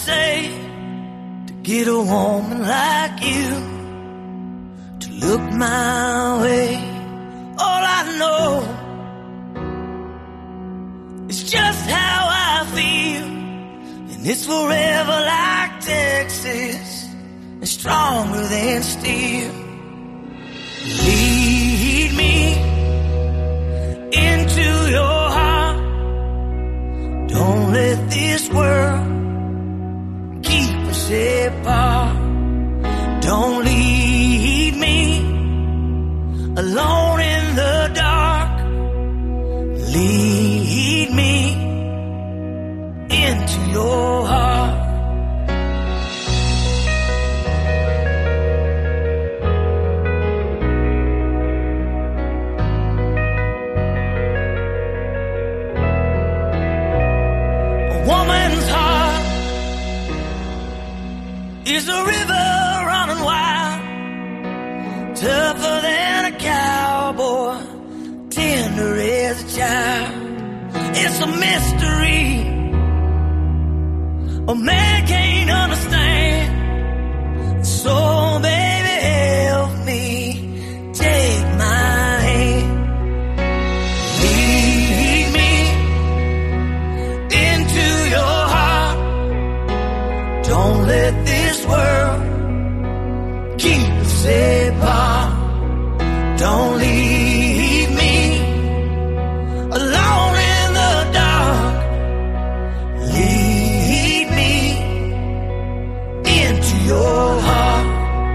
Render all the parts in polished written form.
say to get a woman like you to look my way? All I know is just how I feel, and it's forever like Texas and stronger than steel. Lead me into your heart. Don't let this world keep us apart. Don't leave me alone in the dark. Lead me into your heart. A woman's heart is a river running wild, tougher than a cowboy, tender as a child. It's a mystery a man can't understand. So baby, help me, take my hand. Lead me into your heart. Don't let this world keep us apart. Don't leave me alone in the dark. Lead me into your heart.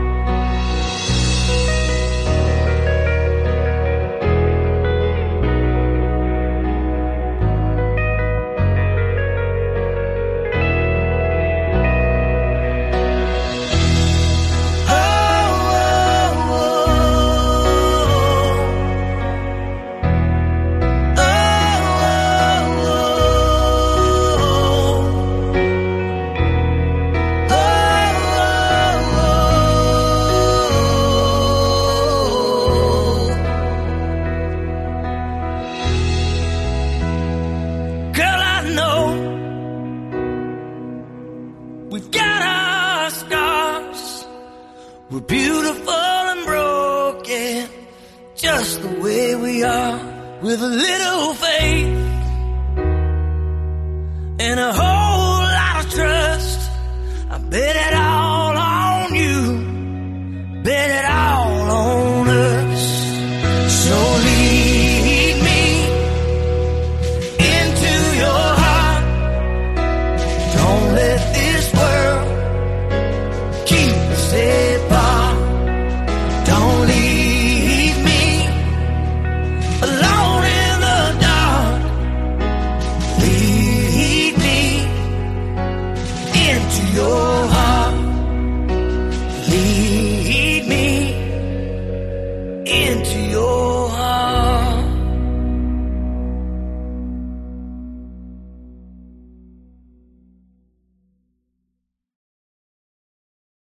Girl, I know we've got our scars. We're beautiful and broken, just the way we are. With a little faith and a whole lot of trust, I bet that